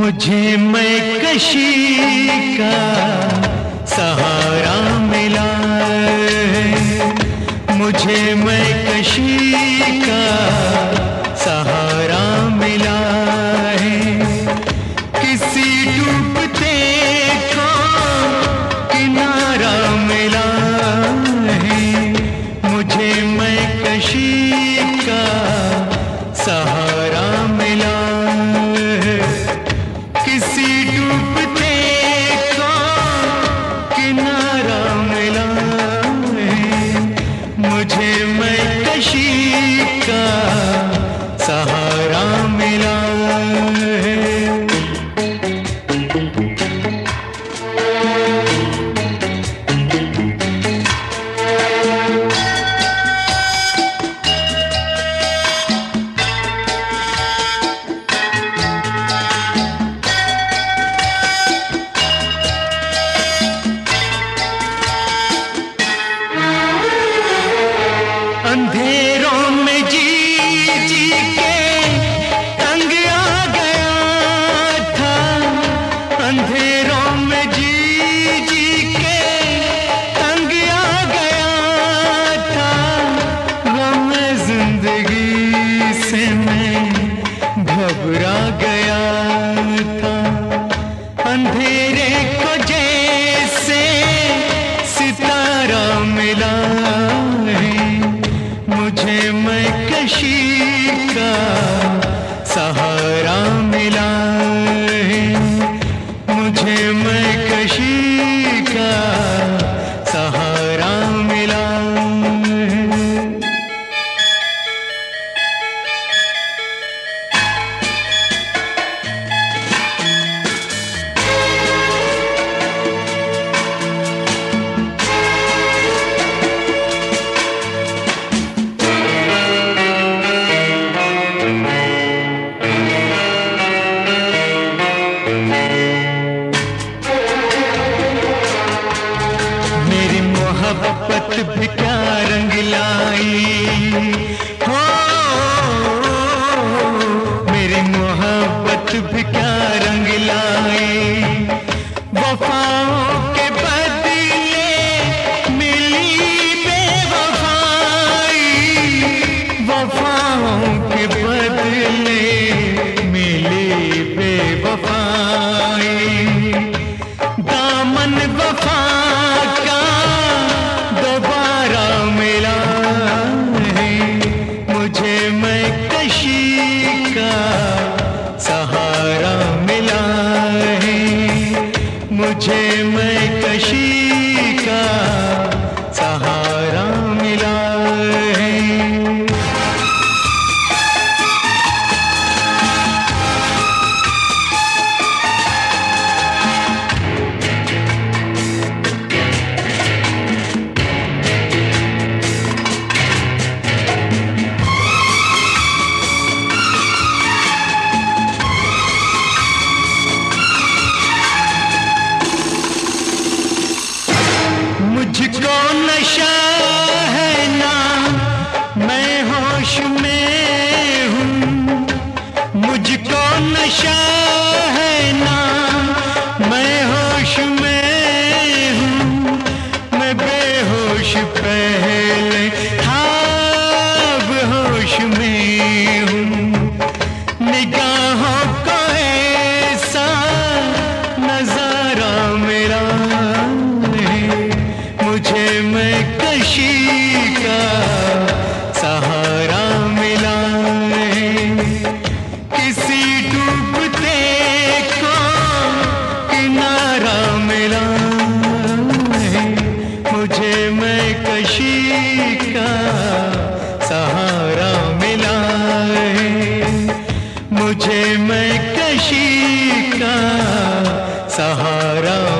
मुझे मैं कशी का सहारा मिला है, मुझे मैं कशी का सहारा मिला है। किसी डूबते को किनारा मिला है, मुझे मैं कशी का सहारा मिला है। किसी डूबते को किनारा मिला है, मुझे मैं कशी का सहारा मिला है। अंधेरों में जी जी के तंग आ गया था, अंधेरों में जी जी के तंग आ गया था। गम जिंदगी से मैं घबरा गया था। अंधेरे को जैसे सितारा मिला है, मुझे मैं कशी का सहारा मिला है, मुझे मैं कशी का सहारा मिला है। मोहब्बत भी क्या रंग लाई हो, मेरी मोहब्बत भी क्या रंग लाई। वफाओं के बदले मिली बेवफाई, वफाओं के बदले मिली बेवफाई। दामन वफा का दोबारा मिला है, मुझे मैं कशी का सहारा मिला है, मुझे मैं कशी का सहारा मिला है। मुझको नशा है ना, मैं होश में हूँ। मुझको नशा है ना, मैं होश में हूँ। मैं बेहोश पहले था, अब होश में हूँ। निगाहों को ऐसा नजारा मिला है, मुझे मैं कशी का सहारा मिला है। किसी डूबते को किनारा मिला है, मुझे मैं कशी का सहारा मिला है, मुझे मैं कशी का सहारा